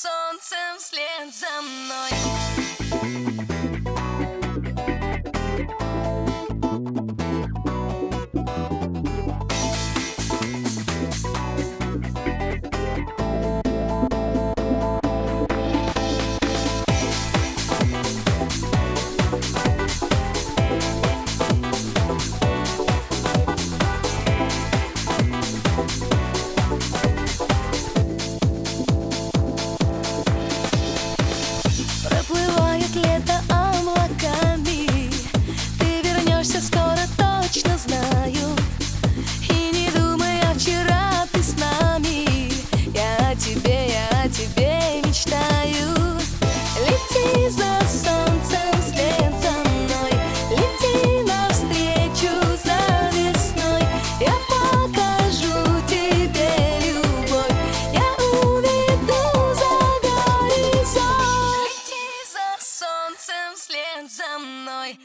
солнцем вслед за мной. Проплывает лето облаками, ты вернешься скоро, точно знаю. И не думай, а вчера ты с нами. Я о тебе мечтаю. Лети за солнцем вслед за мной, лети навстречу за весной. Я покажу тебе любовь, я уведу за горизонт. Лети за солнцем вслед за мной.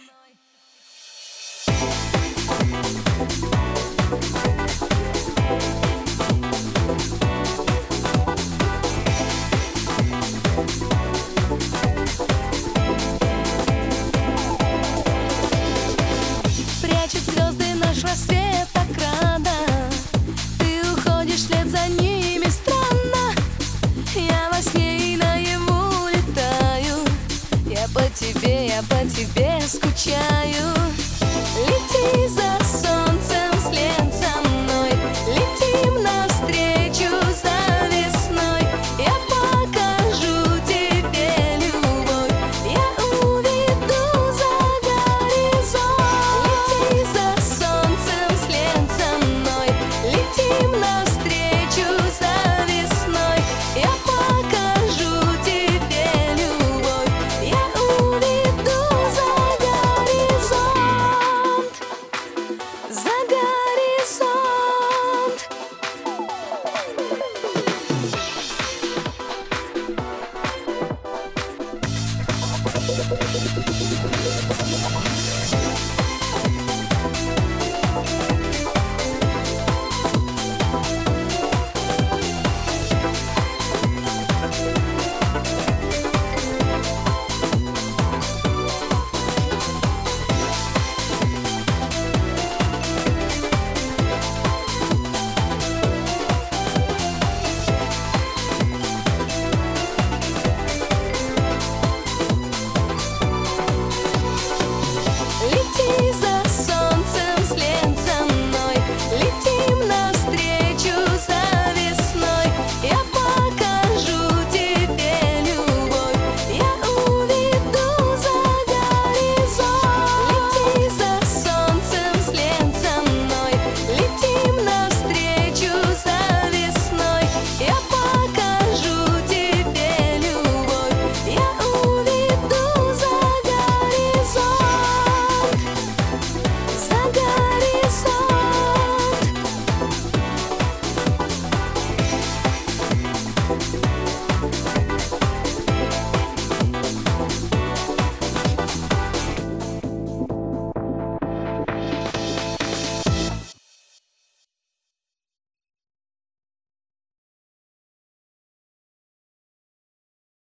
Прячут звезды наш рассвет так рано, ты уходишь вслед за ними, странно. Я во сне и наяву летаю, я по тебе скучаю. Лети за